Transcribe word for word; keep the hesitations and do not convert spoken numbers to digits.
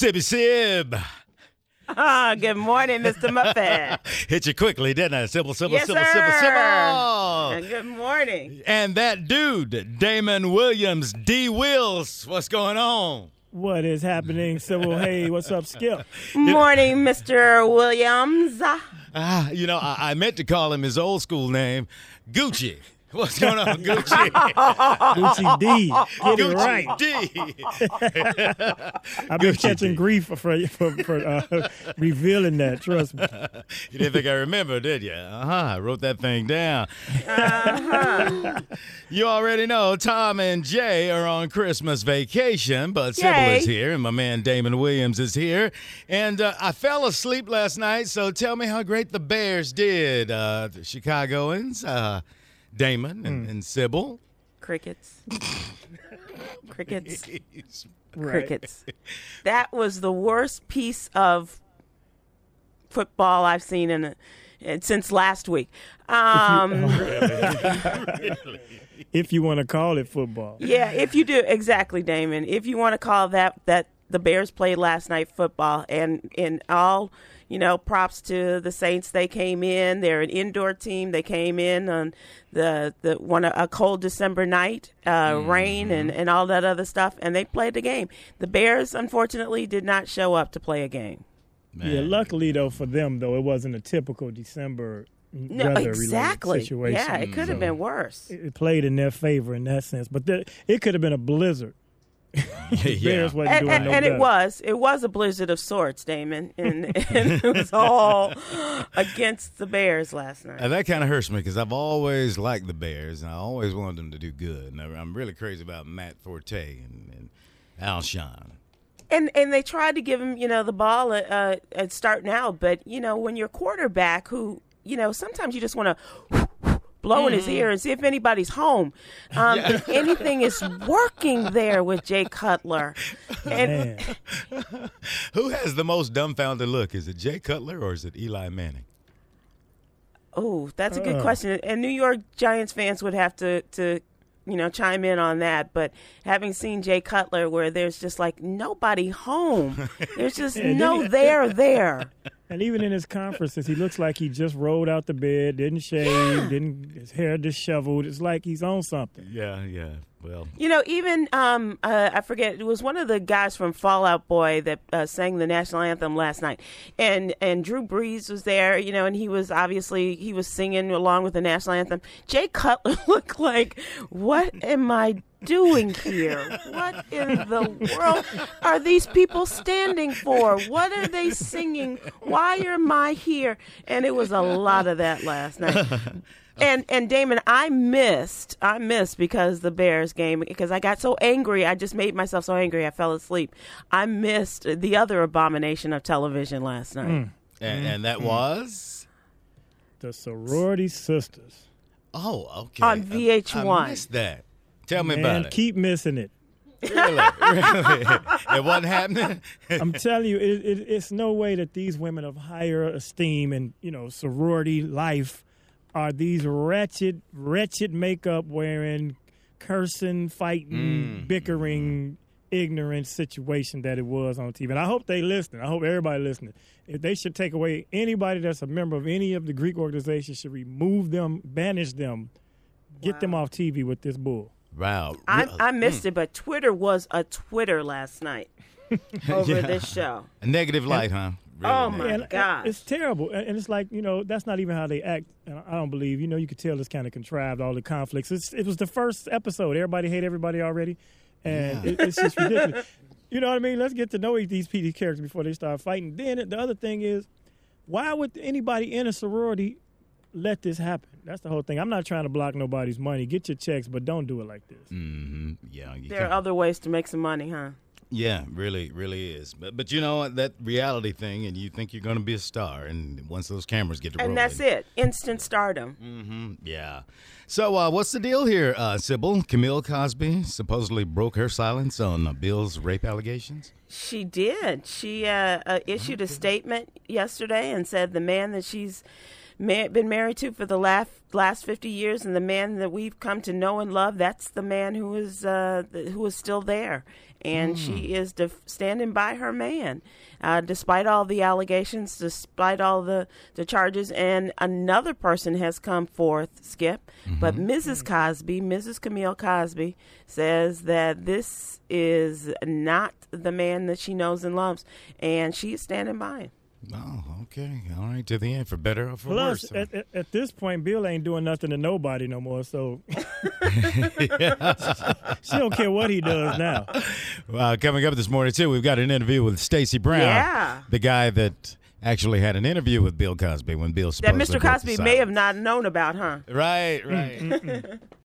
Sibby Sib. Ah, good morning, Mister Muffet. Hit you quickly, didn't I? Sybil, Sybil, Yes, Sybil, sir. Sybil, Sybil. And good morning. And that dude, Damon Williams, D. Wills. What's going on? What is happening, Sybil? Hey, what's up, Skip? Morning, Mister Williams. Ah, you know, I, I meant to call him his old school name, Gucci. What's going on, Gucci? Gucci D. Get it right. Gucci D. I've been Gucci catching D. grief for for, for uh, revealing that. Trust me. You didn't think I remember, did you? Uh-huh. I wrote that thing down. Uh-huh. You already know Tom and Jay are on Christmas vacation, but Sybil Yay. is here, and my man Damon Williams is here. And uh, I fell asleep last night, so tell me how great the Bears did. Uh, the Chicagoans, uh, Damon and, Mm. and Sybil. Crickets. Crickets. Right. Crickets. That was the worst piece of football I've seen in a, in- since last week. Um, If you want to call it football. yeah, if you do, exactly, Damon. If you want to call that that the Bears played last night football, and in all, you know, props to the Saints. They came in. They're an indoor team. They came in on the the one a cold December night, uh, rain and and all that other stuff, and they played the game. The Bears, unfortunately, did not show up to play a game. Yeah, luckily, though, for them, though, it wasn't a typical December No, weather-related exactly. situation. Yeah, it could have So been worse. It it played in their favor in that sense. But there, it could have been a blizzard. yeah. Bears wasn't And, doing and, no and better. it was. It was a blizzard of sorts, Damon. And, and it was all against the Bears last night. And that kind of hurts me because I've always liked the Bears, and I always wanted them to do good. And I- I'm really crazy about Matt Forte and, and Alshon. And and they tried to give him, you know, the ball at, uh, at starting out. But, you know, when your quarterback who, you know, sometimes you just want to blow in his ear and see if anybody's home. Um, If anything is working there with Jay Cutler. And Man. Who has the most dumbfounded look? Is it Jay Cutler or is it Eli Manning? oh, that's a good Uh. question. And New York Giants fans would have to, to, you know, chime in on that. But having seen Jay Cutler where there's just like nobody home, there's just Yeah, no didn't he- there there. And even in his conferences, he looks like he just rolled out the bed, didn't shave, didn't his hair disheveled. It's like he's on something. Yeah, yeah. Well, You know, even um, uh, I forget. It was one of the guys from Fall Out Boy that uh, sang the national anthem last night, and and Drew Brees was there. You know, and he was obviously he was singing along with the national anthem. Jay Cutler looked like, what am I doing here? What in the world are these people standing for? What are they singing? Why am I here? And it was a lot of that last night. And and Damon, I missed, I missed because the Bears game, because I got so angry. I just made myself so angry I fell asleep. I missed the other abomination of television last night. Mm. and, and that was? The sorority sisters. Oh, okay. On V H one. I, I missed that. Tell me Man, about it. keep missing it. Really? Really? It wasn't happening? I'm telling you, it, it, it's no way that these women of higher esteem and, you know, sorority life are these wretched, wretched makeup wearing, cursing, fighting, Mm. bickering, ignorant situation that it was on T V. And I hope they listen. I hope everybody listening. If they should take away anybody that's a member of any of the Greek organizations, should remove them, banish them, get them off T V with this bull. Wow. I, Really? I missed it, but Twitter was a Twitter last night over Yeah. this show. A negative light, huh? Really Oh, my negative. And gosh. it's terrible. And and it's like, you know, that's not even how they act. And I don't believe, you know, you could tell it's kind of contrived, all the conflicts. It's, it was the first episode. Everybody hate everybody already. And Yeah. it, it's just ridiculous. You know what I mean? Let's get to know these P D characters before they start fighting. Then the other thing is, why would anybody in a sorority let this happen? That's the whole thing. I'm not trying to block nobody's money. Get your checks, but don't do it like this. Mm-hmm. Yeah. You There can't- are other ways to make some money, huh? Yeah, really, really is. But but you know what, that reality thing, and you think you're going to be a star, and once those cameras get to rolling. And that's it. Instant stardom. Mm-hmm. Yeah. So uh, what's the deal here, uh, Sybil? Camille Cosby supposedly broke her silence on uh, Bill's rape allegations. She did. She uh, uh, issued a statement yesterday and said the man that she's ma- been married to for the last last fifty years, and the man that we've come to know and love, that's the man who is uh, who is still there, and mm. she is def- standing by her man, uh, despite all the allegations, despite all the, the charges. And another person has come forth, Skip, mm-hmm. but Missus Cosby, Missus Camille Cosby, says that this is not the man that she knows and loves, and she is standing by him. Oh, okay. All right, to the end, for better or for Plus, worse. At, at, at this point, Bill ain't doing nothing to nobody no more, so she don't care what he does now. Uh, coming up this morning, too, we've got an interview with Stacey Brown, yeah. the guy that actually had an interview with Bill Cosby when Bill that supposedly Mister Cosby may have not known about, huh? Right, right.